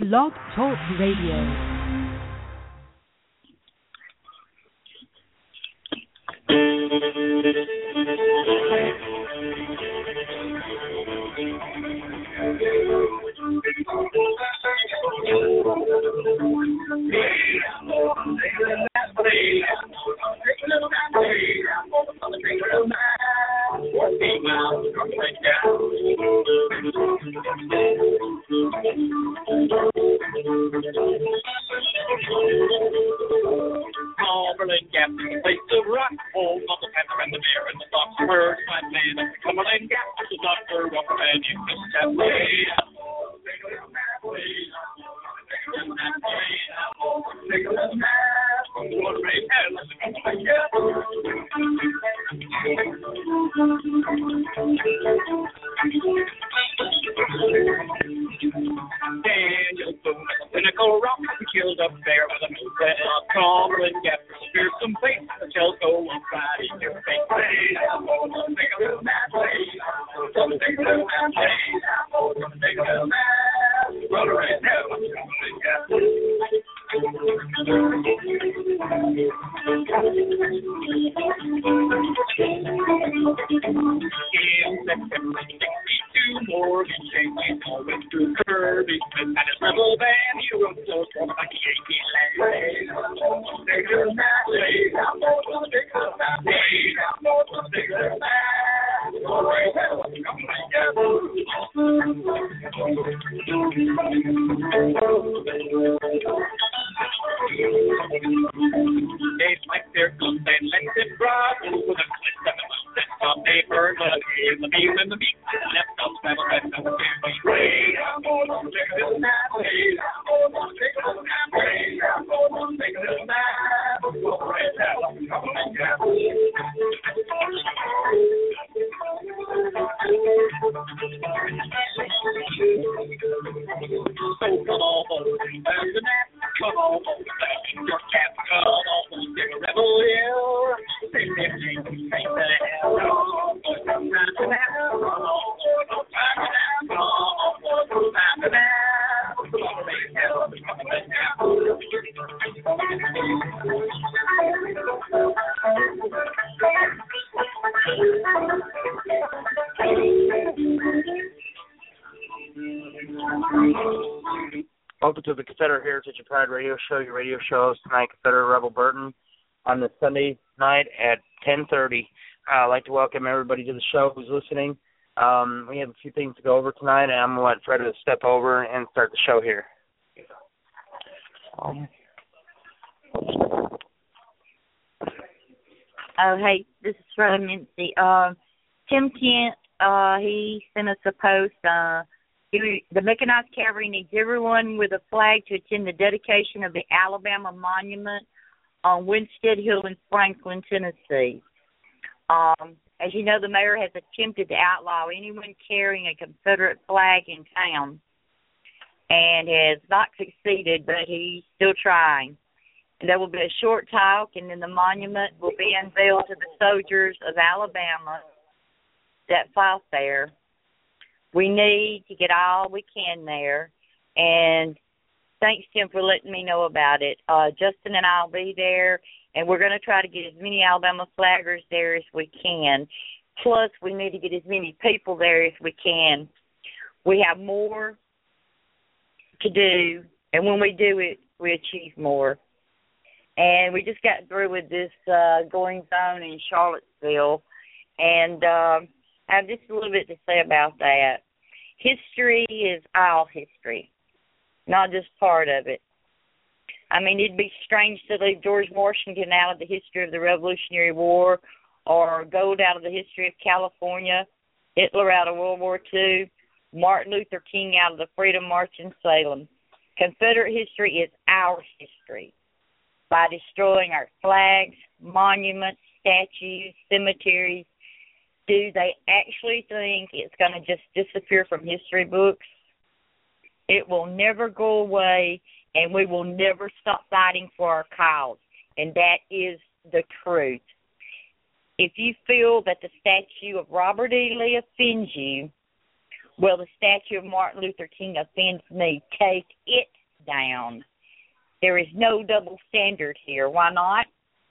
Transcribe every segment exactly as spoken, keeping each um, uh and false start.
Blog Talk Radio. Cumberland Gap, place to rock, home of the panther and the bear and the fox. Where's my man at the Cumberland Gap? The doctor, Walker, and you just have way out. Daniel Boone, pinnacle rock, killed up there by the moon. Cumberland Gap, fearsome face, the shells go up right in your face. Take a little map, please. Take a little map, please. Take a little map. Run right now. In September sixty-two, Morgan Shanklin went to Kirby Smith and his rebel band. He wrote those songs like the Yankee land. Take a little map, please. Take a little map, please. Take a little map. They like their guns and let them drive over the cliffs and the mountains. Some they burn the hay and the meal and the meat. Left them travel and no one can be free. Take a little nap, please. Take a little nap, please. Take a little nap. Right now, come on, yeah. So come on, there's a nap. Come on, your cap, come on, big rebel hill. Say, say, say, say, say, time to nap. Time to nap. Time to Welcome to the Confederate Heritage and Pride Radio Show. Your radio show is tonight, Confederate Rebel Burton, on the Sunday night at ten thirty. Uh, I'd like to welcome everybody to the show who's listening. Um, we have a few things to go over tonight, and I'm going to let Fred step over and start the show here. Um, oh, hey, this is Fred Mincy. Uh, Tim Kent, uh, he sent us a post. Uh, he, the Mechanized Cavalry needs everyone with a flag to attend the dedication of the Alabama Monument on Winstead Hill in Franklin, Tennessee. Um, as you know, the mayor has attempted to outlaw anyone carrying a Confederate flag in town and has not succeeded, but he's still trying. And there will be a short talk, and then the monument will be unveiled to the soldiers of Alabama that fought there. We need to get all we can there, and thanks, Tim, for letting me know about it. Uh, Justin and I will be there, and we're going to try to get as many Alabama flaggers there as we can. Plus, we need to get as many people there as we can. We have more to do, and when we do it, we achieve more. And we just got through with this uh, goings on in Charlottesville, and uh, I have just a little bit to say about that. History is all history, not just part of it. I mean, it'd be strange to leave George Washington out of the history of the Revolutionary War, or Gold out of the history of California, Hitler out of World War Two, Martin Luther King out of the Freedom March in Salem. Confederate history is our history. By destroying our flags, monuments, statues, cemeteries, do they actually think it's going to just disappear from history books? It will never go away, and we will never stop fighting for our cause, and that is the truth. If you feel that the statue of Robert E. Lee offends you, well, the statue of Martin Luther King offends me. Take it down. There is no double standard here. Why not?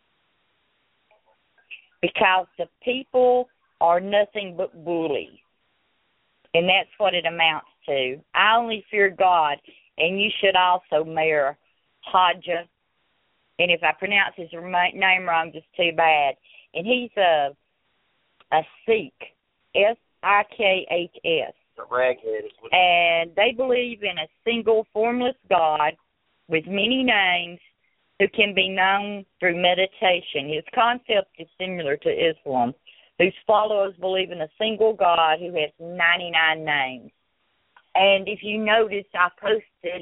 Because the people are nothing but bullies. And that's what it amounts to. I only fear God, and you should also, Mayor Hodja. And if I pronounce his name wrong, just too bad. And he's a a Sikh, S I K H S. The raghead is what And they believe in a single formless God with many names who can be known through meditation. His concept is similar to Islam, whose followers believe in a single God who has ninety-nine names. And if you notice, I posted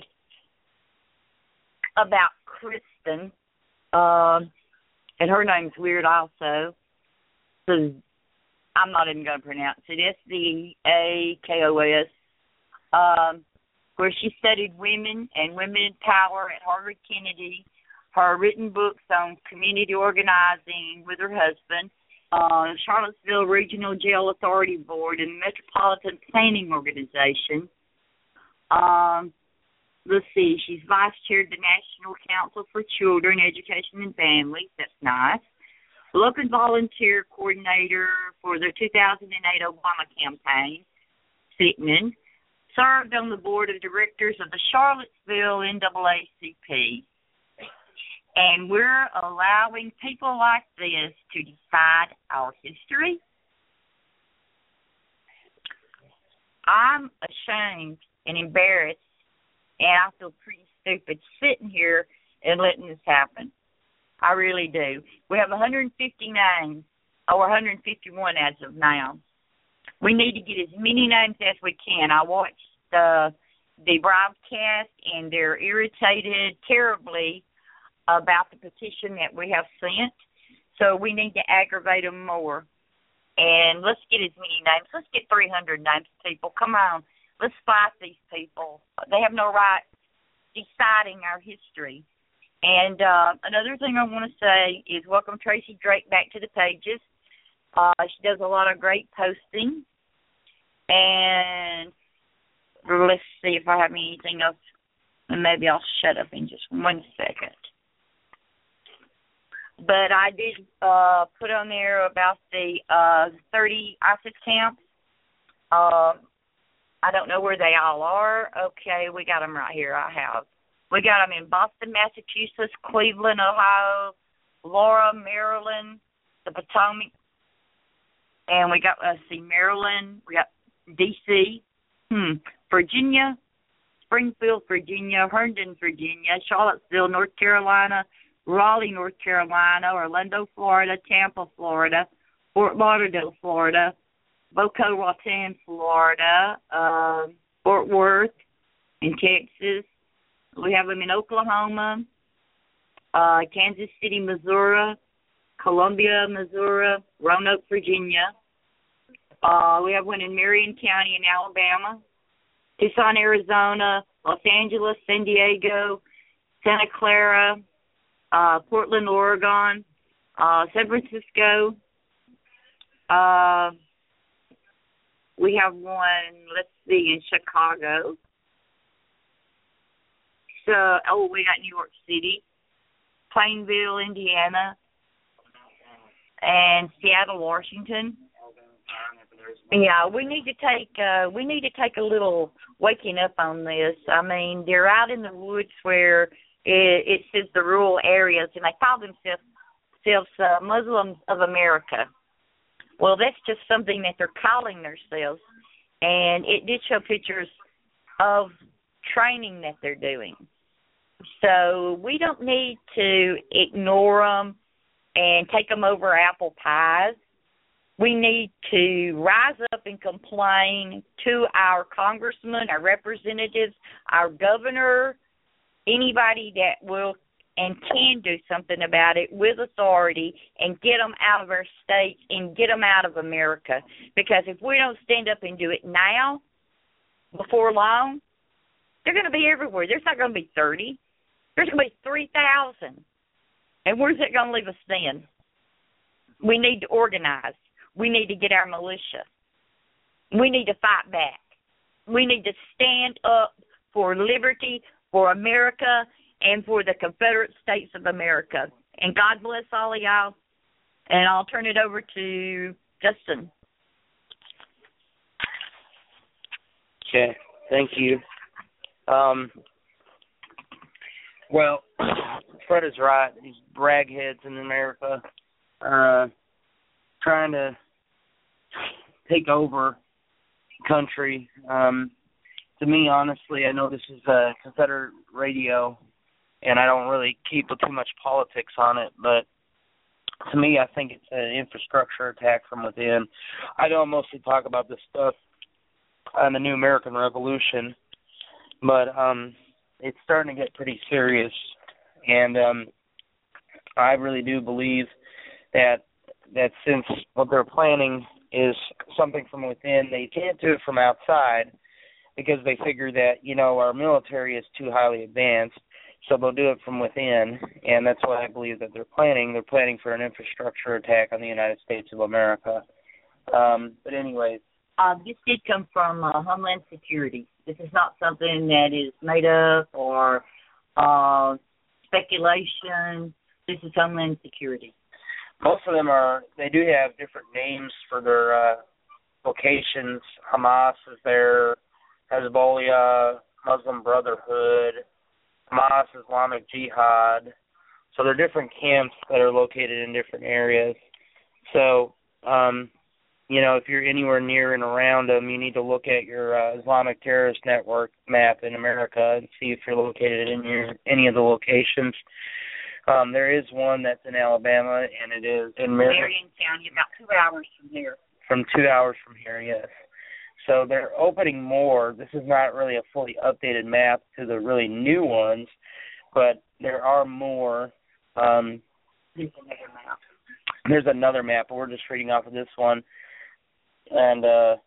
about Kristen, um, and her name's weird also, so I'm not even going to pronounce it. S D A K O S, um, where she studied women and women power at Harvard Kennedy. Her written books on community organizing with her husband, uh, Charlottesville Regional Jail Authority Board, and Metropolitan Planning Organization. Um, let's see, she's vice chair of the National Council for Children, Education, and Families. That's nice. Local volunteer coordinator for the two thousand eight Obama campaign, Sigmund, served on the board of directors of the Charlottesville N double A C P. And we're allowing people like this to decide our history. I'm ashamed and embarrassed, and I feel pretty stupid sitting here and letting this happen. I really do. We have one hundred fifty-nine, or one hundred fifty-one as of now. We need to get as many names as we can. I watched the, the broadcast, and they're irritated terribly about the petition that we have sent. So we need to aggravate them more. And let's get as many names. Let's get three hundred names, people. Come on. Let's fight these people. They have no right deciding our history. And uh, another thing I want to say is welcome Tracy Drake back to the pages. Uh, she does a lot of great posting. And let's see if I have anything else. And maybe I'll shut up in just one second. But I did uh, put on there about the uh, thirty ISIS camps. Uh, I don't know where they all are. Okay, we got them right here. I have. We got them in Boston, Massachusetts, Cleveland, Ohio, Laura, Maryland, the Potomac. And we got, let's see, Maryland. We got D C, hmm, Virginia, Springfield, Virginia, Herndon, Virginia, Charlottesville, North Carolina, Raleigh, North Carolina, Orlando, Florida, Tampa, Florida, Fort Lauderdale, Florida, Boca Raton, Florida, uh, Fort Worth in Texas. We have them in Oklahoma, uh, Kansas City, Missouri, Columbia, Missouri, Roanoke, Virginia. Uh, we have one in Marion County in Alabama, Tucson, Arizona, Los Angeles, San Diego, Santa Clara, uh, Portland, Oregon, uh, San Francisco. Uh, we have one, let's see, in Chicago. So, oh, we got New York City, Plainville, Indiana, and Seattle, Washington. Yeah, we need to take uh, we need to take a little waking up on this. I mean, they're out in the woods where it, it says the rural areas, and they call themselves, themselves uh, Muslims of America. Well, that's just something that they're calling themselves, and it did show pictures of training that they're doing. So we don't need to ignore them and take them over apple pies. We need to rise up and complain to our congressmen, our representatives, our governor, anybody that will and can do something about it with authority and get them out of our states and get them out of America. Because if we don't stand up and do it now, before long, they're going to be everywhere. There's not going to be thirty. There's going to be three thousand. And where's it going to leave us then? We need to organize. We need to get our militia. We need to fight back. We need to stand up for liberty, for America and for the Confederate States of America. And God bless all of y'all. And I'll turn it over to Justin. Okay, thank you. Um, well, Fred is right. These bragheads in America are uh, trying to take over the country. Um, to me, honestly, I know this is uh, Confederate radio, and I don't really keep too much politics on it, but to me, I think it's an infrastructure attack from within. I don't mostly talk about this stuff on the New American Revolution, but um, it's starting to get pretty serious, and um, I really do believe that that since what they're planning is something from within, they can't do it from outside because they figure that, you know, our military is too highly advanced, so they'll do it from within, and that's what I believe that they're planning. They're planning for an infrastructure attack on the United States of America. Um, but anyways. Uh, this did come from uh, Homeland Security. This is not something that is made up or uh, speculation. This is Homeland Security. Most of them are, they do have different names for their uh, locations. Hamas is there, Hezbollah, Muslim Brotherhood, Hamas, Islamic Jihad. So they're different camps that are located in different areas. So, um, you know, if you're anywhere near and around them, you need to look at your uh, Islamic terrorist network map in America and see if you're located in your, any of the locations. Um, there is one that's in Alabama, and it is in Marion County, about two hours from here. From two hours from here, yes. So they're opening more. This is not really a fully updated map to the really new ones, but there are more. Um, There's another map. There's another map, but we're just reading off of this one. And uh,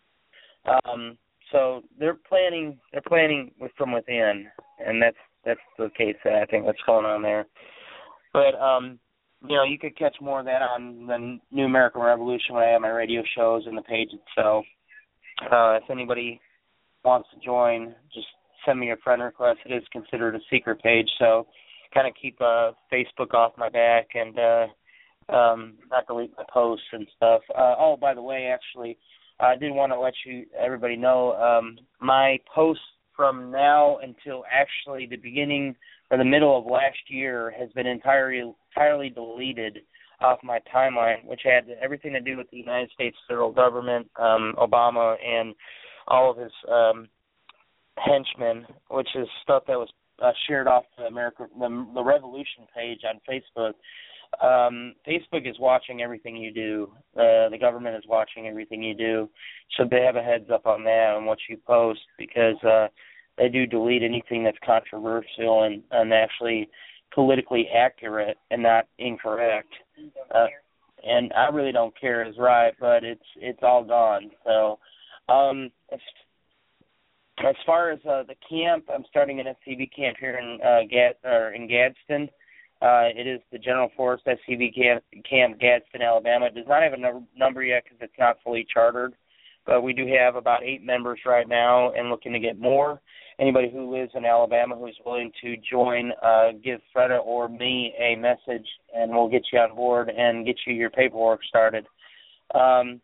um, so they're planning. They're planning with, from within, and that's that's the case that I think that's going on there. But um, you know, you could catch more of that on the New American Revolution when I have my radio shows and the page itself. Uh, if anybody wants to join, just send me a friend request. It is considered a secret page, so kind of keep uh, Facebook off my back and. Uh, Um, not delete my posts and stuff. Uh, oh, by the way, actually, I did want to let you everybody know um, my posts from now until actually the beginning or the middle of last year has been entirely entirely deleted off my timeline, which had everything to do with the United States federal government, um, Obama, and all of his um, henchmen, which is stuff that was uh, shared off the America the, the Revolution page on Facebook. Um, Facebook is watching everything you do. Uh, the government is watching everything you do. So they have a heads up on that and what you post because uh, they do delete anything that's controversial and, and actually politically accurate and not incorrect. Uh, and I really don't care is right, but it's it's all gone. So um, as, as far as uh, the camp, I'm starting an S C V camp here in uh, Gad or in Gadsden. Uh, it is the General Force S C V Camp, Camp Gadsden, Alabama. It does not have a number, number yet because it's not fully chartered, but we do have about eight members right now and looking to get more. Anybody who lives in Alabama who is willing to join, uh, give Freda or me a message, and we'll get you on board and get you your paperwork started. Um,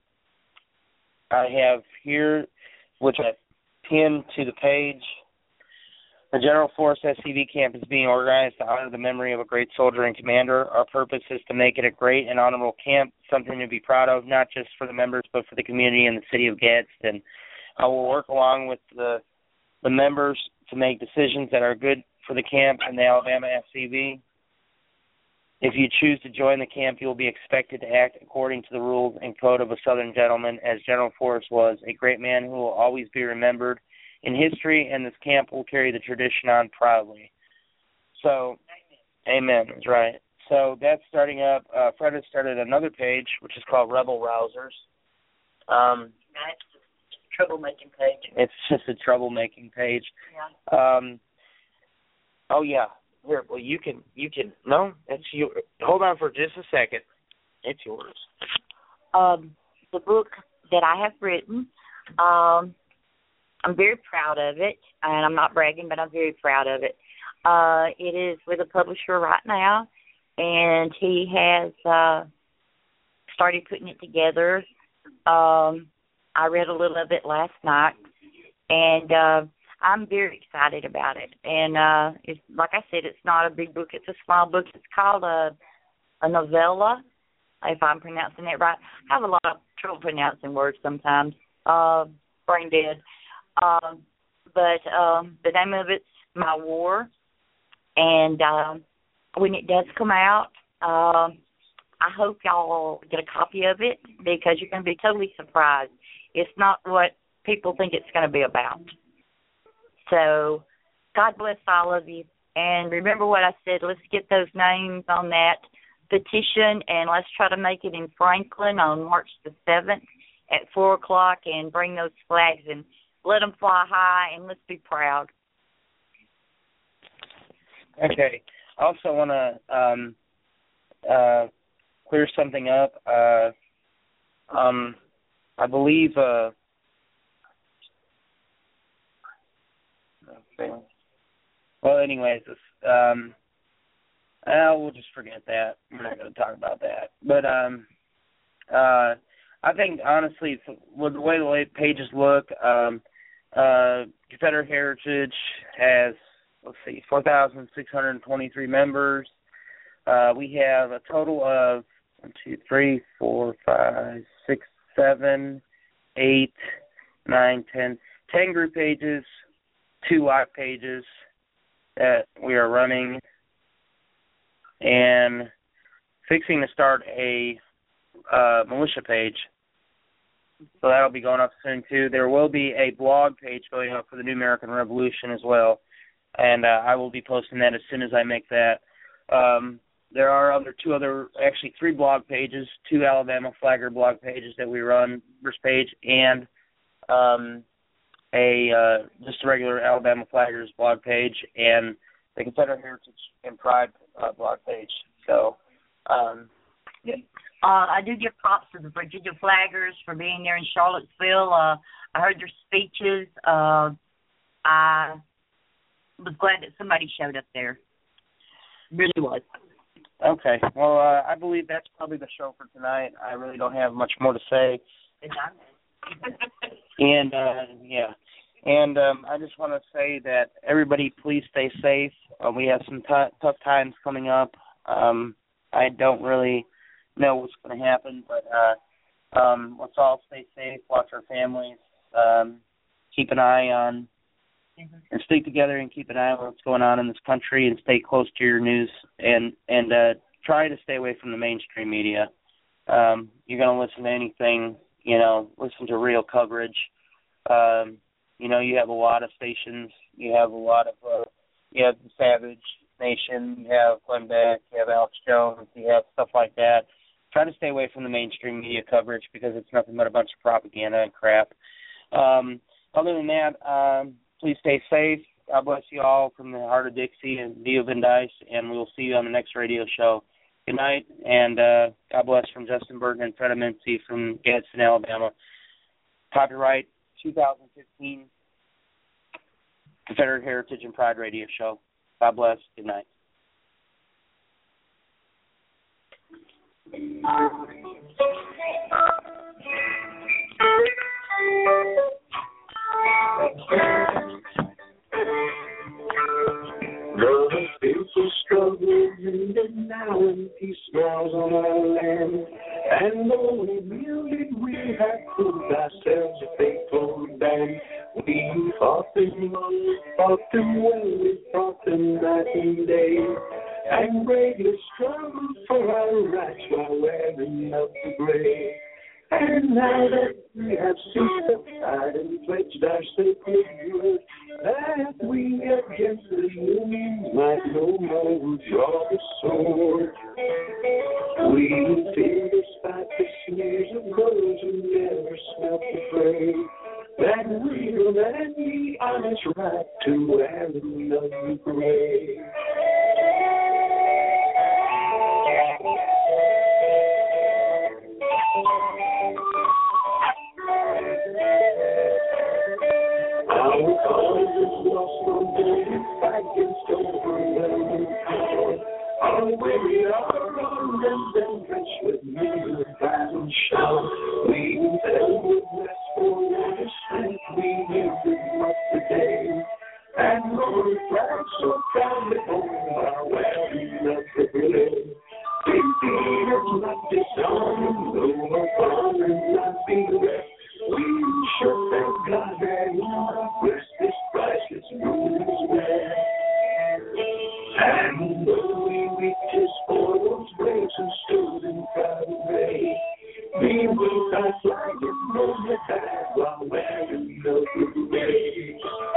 I have here, which I pinned to the page, the General Force S C V Camp is being organized to honor the memory of a great soldier and commander. Our purpose is to make it a great and honorable camp, something to be proud of, not just for the members, but for the community and the city of Gadsden. I will work along with the the members to make decisions that are good for the camp and the Alabama S C V. If you choose to join the camp, you will be expected to act according to the rules and code of a Southern gentleman, as General Force was, a great man who will always be remembered in history, and this camp will carry the tradition on proudly. So, amen, that's right. So that's starting up. Uh, Fred has started another page, which is called Rebel Rousers. Um, That's a troublemaking page. it's just a troublemaking page. Yeah. Um, oh, yeah. Here, well, you can, you can, no, it's your, hold on for just a second. It's yours. Um, the book that I have written, um, I'm very proud of it, and I'm not bragging, but I'm very proud of it. Uh, it is with a publisher right now, and he has uh, started putting it together. Um, I read a little of it last night, and uh, I'm very excited about it. And uh, it's, like I said, it's not a big book. It's a small book. It's called a, a novella, if I'm pronouncing it right. I have a lot of trouble pronouncing words sometimes, uh, brain dead. Um, but um, the name of it's My War. And um, when it does come out, um, I hope y'all get a copy of it because you're going to be totally surprised. It's not what people think it's going to be about. So God bless all of you. And remember what I said, let's get those names on that petition, and let's try to make it in Franklin on March the seventh at four o'clock and bring those flags and let them fly high, and let's be proud. Okay. I also want to um, uh, clear something up. Uh, um, I believe. Uh, okay. Well, anyways, this, um, uh, we'll just forget that. We're not going to talk about that. But um, uh, I think honestly, with the way the pages look, um, uh, Confederate Heritage has, let's see, four thousand six hundred twenty-three members. Uh, we have a total of one, two, three, four, five, six, seven, eight, nine, ten, ten group pages, two live pages that we are running, and fixing to start a uh, militia page. So that'll be going up soon too. There will be a blog page going up for the New American Revolution as well. And uh, I will be posting that as soon as I make that. Um, there are other two other, actually three blog pages, two Alabama Flagger blog pages that we run, first page, and um, a uh, just a regular Alabama Flaggers blog page, and the Confederate Heritage and Pride uh, blog page. So, um, yeah. Uh, I do give props to the Virginia Flaggers for being there in Charlottesville. Uh, I heard their speeches. Uh, I was glad that somebody showed up there. Really was. Okay. Well, uh, I believe that's probably the show for tonight. I really don't have much more to say. and, uh, yeah. And um, I just want to say that everybody please stay safe. Uh, we have some t- tough times coming up. Um, I don't really know what's going to happen, but uh, um, let's all stay safe, watch our families, um, keep an eye on, mm-hmm. and stick together and keep an eye on what's going on in this country, and stay close to your news, and and uh, try to stay away from the mainstream media. Um, you're going to listen to anything, you know, listen to real coverage. Um, you know, you have a lot of stations. You have a lot of, uh, you have the Savage Nation, you have Glenn Beck, you have Alex Jones, you have stuff like that. Try to stay away from the mainstream media coverage because it's nothing but a bunch of propaganda and crap. Um, other than that, um, please stay safe. God bless you all from the heart of Dixie and Dio Van Dyce, and we will see you on the next radio show. Good night, and uh, God bless from Justin Burton and Fred Mincy from Gadsden, Alabama. Copyright two thousand fifteen Confederate Heritage and Pride Radio Show. God bless. Good night. The people struggle in the now, and peace smiles on our land. And though we yielded, we have proved ourselves a faithful band. We fought them long, we fought them well, we fought them night and day, and bravely struggled for our rights while wearing out the gray. And now that we have ceased to fight and pledged our sacred word, that we against the Union might no more draw the sword. We fear despite the sneers of those who never smelt the fray, that we'll and the honest right to wear another gray. lost one day, against overwhelming power. All weary are on and rich with me with battle shout. We fell with less for their strength, we knew them up today. And Lord, flag so proudly over our wearing of the blade. Indeed, it's not disarmed, though our father not be left. We sure thank God that He blessed this priceless moon as well. And though we reached His spoils, graves and stood in proud array, we will not fly in no back while wearing the blade.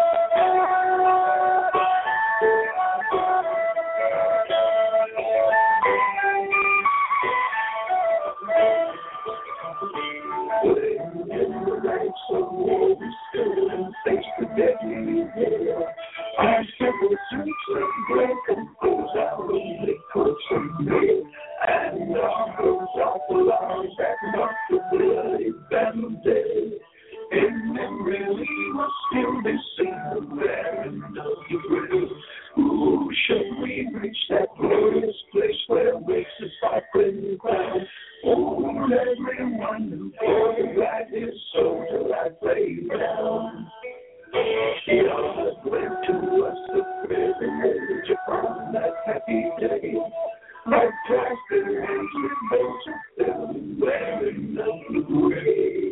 So we stood and faced the deadly gale. Our simple suits of gray composed our lonely coats and mail, and our those awful hours that marked the bloody battle day. In memory we must still be seen bearing of the grave. Ooh, shall we reach that glorious place where wakes the sparkling crown? Oh, everyone who for the right his soul till I lay down. God lent to us the privilege upon that happy day. Like Christ in hands with those who fell wearing the blue ray.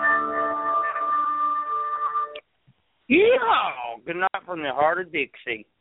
Yeehaw! Good night from the heart of Dixie.